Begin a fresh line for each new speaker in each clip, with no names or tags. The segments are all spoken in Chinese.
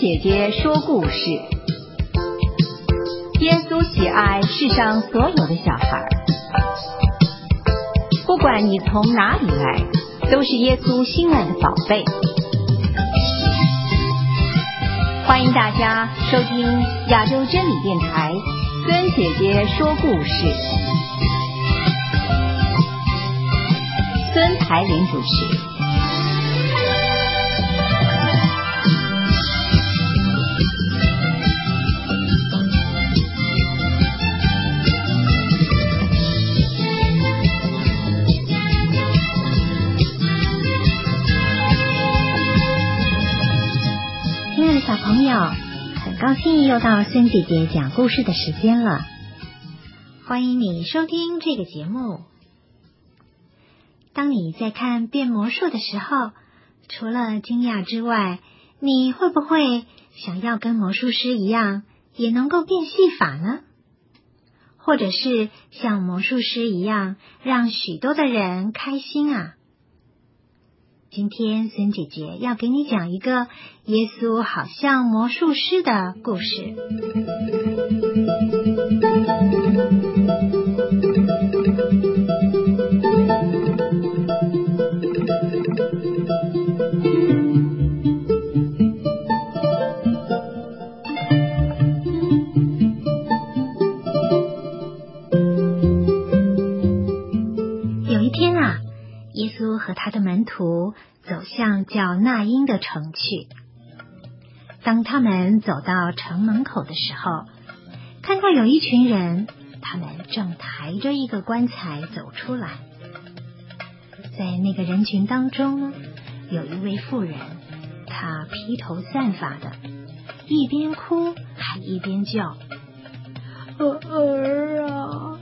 姐姐说故事。耶稣喜爱世上所有的小孩，不管你从哪里来，都是耶稣心爱的宝贝。欢迎大家收听亚洲真理电台孙姐姐说故事，孙台莲主持。
小朋友，很高兴又到孙姐姐讲故事的时间了。欢迎你收听这个节目。当你在看变魔术的时候，除了惊讶之外，你会不会想要跟魔术师一样，也能够变戏法呢？或者是像魔术师一样，让许多的人开心啊？今天孙姐姐要给你讲一个耶稣好像魔术师的故事。有一天啊，耶稣和他的门徒走向叫纳因的城去。当他们走到城门口的时候，看到有一群人，他们正抬着一个棺材走出来。在那个人群当中呢，有一位妇人，她披头散发的，一边哭还一边叫：儿啊，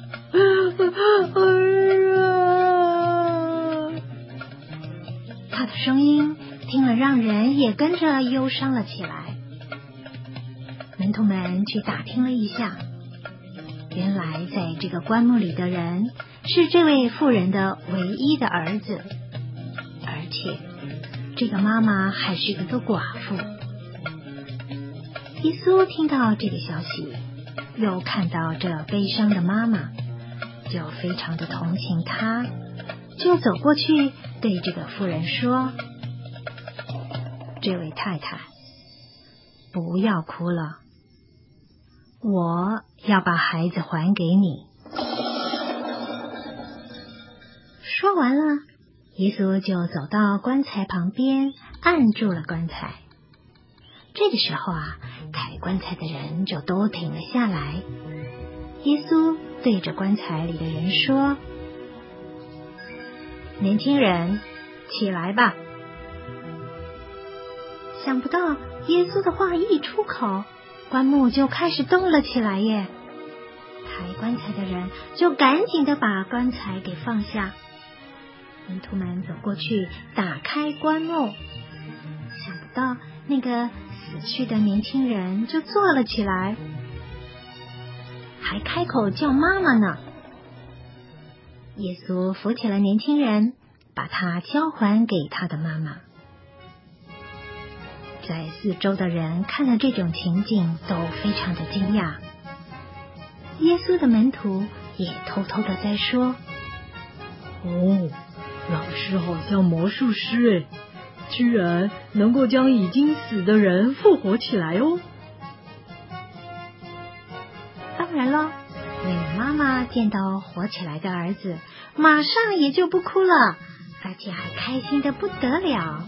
儿啊！他的声音听了让人也跟着忧伤了起来。门徒们去打听了一下，原来在这个棺木里的人是这位妇人的唯一的儿子，而且这个妈妈还是一个寡妇。耶稣听到这个消息，又看到这悲伤的妈妈，就非常的同情她，就走过去对这个妇人说：这位太太，不要哭了，我要把孩子还给你。说完了，耶稣就走到棺材旁边，按住了棺材。这个时候啊，抬棺材的人就都停了下来。耶稣对着棺材里的人说：年轻人，起来吧。想不到耶稣的话一出口，棺木就开始动了起来耶。抬棺材的人就赶紧的把棺材给放下。门徒们走过去打开棺木，想不到那个死去的年轻人就坐了起来，还开口叫妈妈呢。耶稣扶起了年轻人，把他交还给他的妈妈。在四周的人看了这种情景都非常的惊讶。耶稣的门徒也偷偷的在说：
老师好像魔术师居然能够将已经死的人复活起来哦。
当然了，那个妈妈见到活起来的儿子，马上也就不哭了，而且还开心的不得了。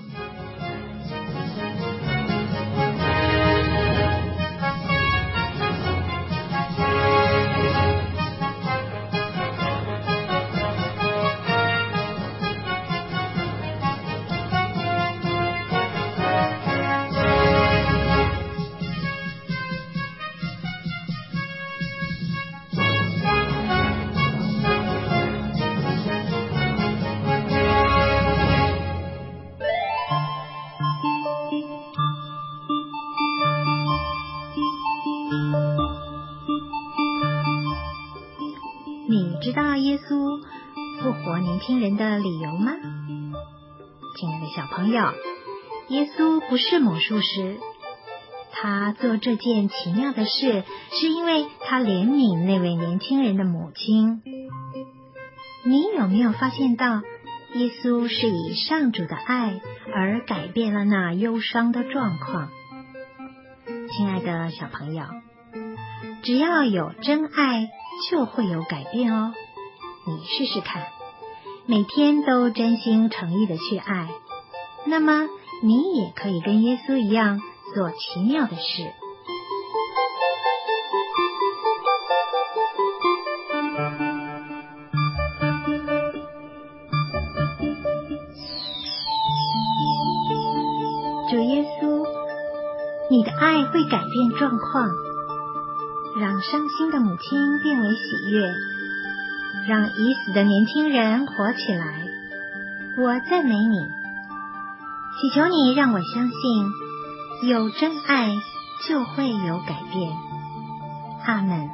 你知道耶稣复活年轻人的理由吗？亲爱的小朋友，耶稣不是魔术师， 他做这件奇妙的事，是因为他怜悯那位年轻人的母亲。你有没有发现到，耶稣是以上主的爱而改变了那忧伤的状况？亲爱的小朋友，只要有真爱，就会有改变哦。你试试看，每天都真心诚意的去爱，那么你也可以跟耶稣一样做奇妙的事。主耶稣，你的爱会改变状况，让伤心的母亲变为喜悦，让已死的年轻人活起来。我赞美你，祈求你让我相信，有真爱就会有改变。阿们。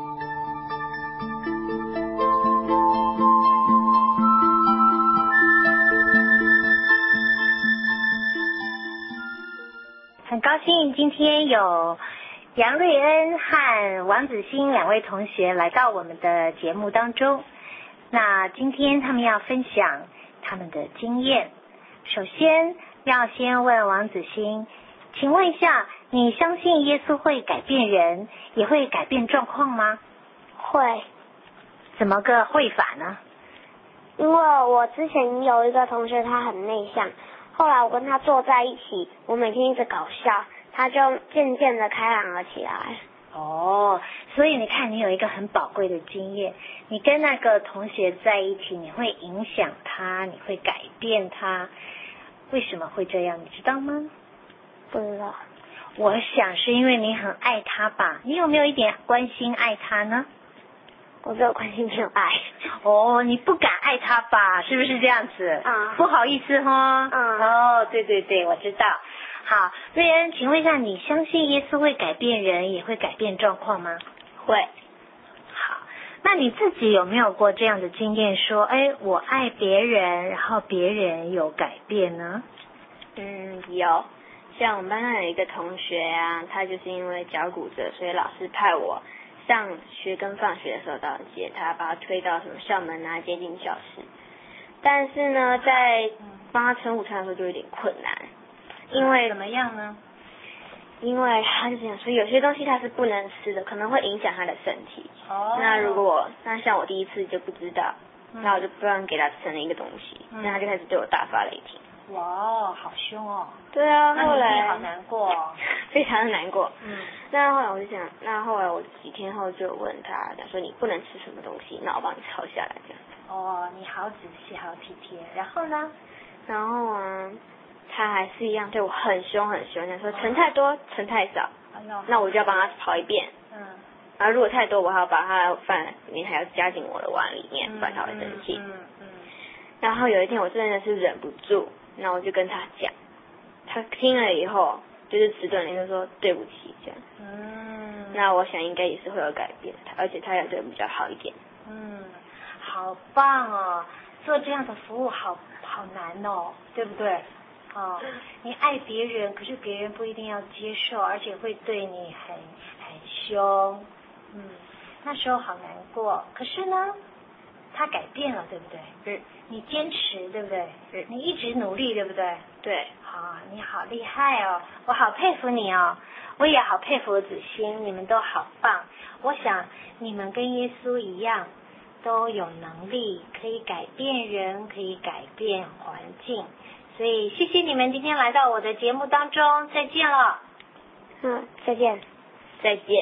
很高兴今天有杨瑞恩和王子欣两位同学来到我们的节目当中。那今天他们要分享他们的经验。首先要先问王子欣，请问一下，你相信耶稣会改变人，也会改变状况吗？
会。
怎么个会法呢？
因为我之前有一个同学，他很内向，后来我跟他坐在一起，我每天一直搞笑，他就渐渐的开朗了起来。
哦，所以你看，你有一个很宝贵的经验，你跟那个同学在一起，你会影响他，你会改变他。为什么会这样，你知道吗？
不知道。
我想是因为你很爱他吧？你有没有一点关心爱他呢？
我只有关心没有爱。
哦，你不敢爱他吧？是不是这样子？不好意思哈。哦，对对对，我知道。好，瑞恩，请问一下，你相信耶稣会改变人，也会改变状况吗？
会。
好，那你自己有没有过这样的经验，说，我爱别人，然后别人有改变呢？
有。像我们班上有一个同学啊，他就是因为脚骨折，所以老师派我上学跟放学的时候到接他，把他推到什么校门啊，接进教室。但是呢，在帮他盛午餐的时候就有点困难。因为
怎么样呢？
因为他就想说，有些东西他是不能吃的，可能会影响他的身体。那像我第一次就不知道，那我就不让给他吃了一个东西，那他就开始对我大发雷霆。
哇，好凶哦！
对啊，后来
好难过哦，
非常的难过。那后来我就想，那后来我几天后就问他说你不能吃什么东西，那我帮你抄下来这样。
哦，你好仔细，好体贴。然后呢？
然后啊，他还是一样对我很凶很凶，他说盛太多，盛太少，那我就要帮他跑一遍。然后如果太多，我还要把他的饭里面还要加进我的碗里面，不然他会生气。然后有一天我真的是忍不住，那我就跟他讲，他听了以后就是迟钝了，就说对不起这样。那我想应该也是会有改变，而且他也对我比较好一点。
好棒哦！做这样的服务好难哦，对不对？你爱别人，可是别人不一定要接受，而且会对你很凶。那时候好难过。可是呢，他改变了，对不对？你坚持，对不对？你一直努力，对不对？
对。
好，你好厉害哦，我好佩服你哦，我也好佩服子欣，你们都好棒。我想你们跟耶稣一样，都有能力可以改变人，可以改变环境。所以谢谢你们今天来到我的节目当中，再见了。
再见。再见。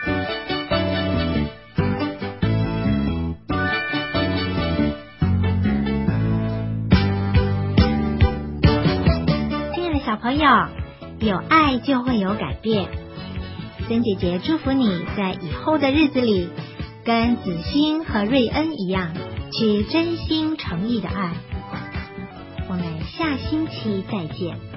亲爱的小朋友，有爱就会有改变。森姐姐祝福你在以后的日子里，跟子欣和瑞恩一样，去真心诚意的爱。我们下星期再见。